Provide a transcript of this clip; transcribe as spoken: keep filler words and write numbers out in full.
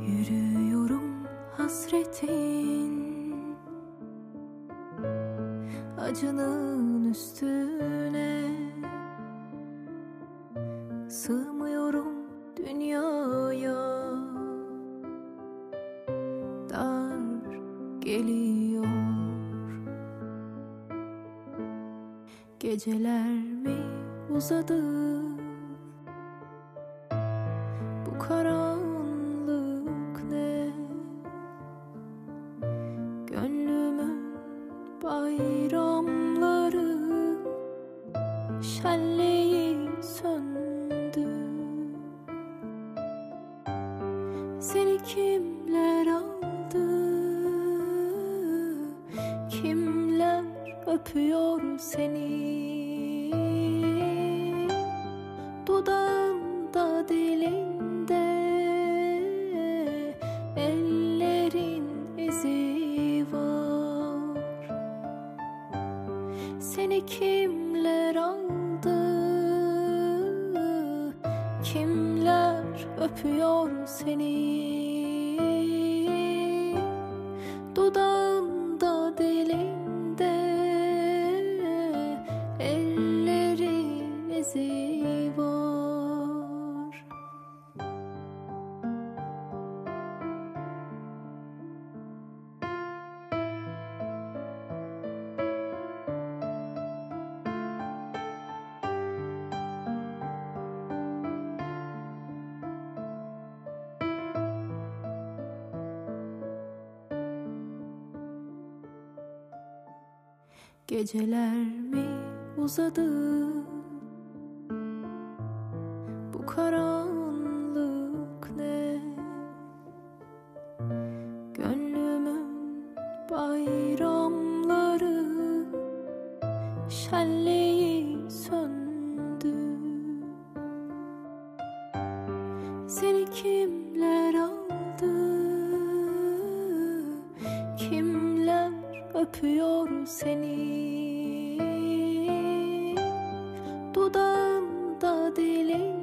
Yürüyorum hasretin acının üstüne, sığmıyorum dünyaya, dar geliyor. Geceler mi uzadı, bu karanlık ne? Gönlümün bayramları, şenliği söndü. Seni kimler aldı, kimler öpüyor seni? Dudağında, dilinde ellerin izi var. Seni kimler aldı, kimler öpüyor seni? Dudağında, dilinde ellerin izi var. Geceler mi uzadı, bu karanlık ne? Gönlümün bayramları, şenliği söndü. Seni kimler aldı, kimler öpüyor seni? Dudağında, dilinde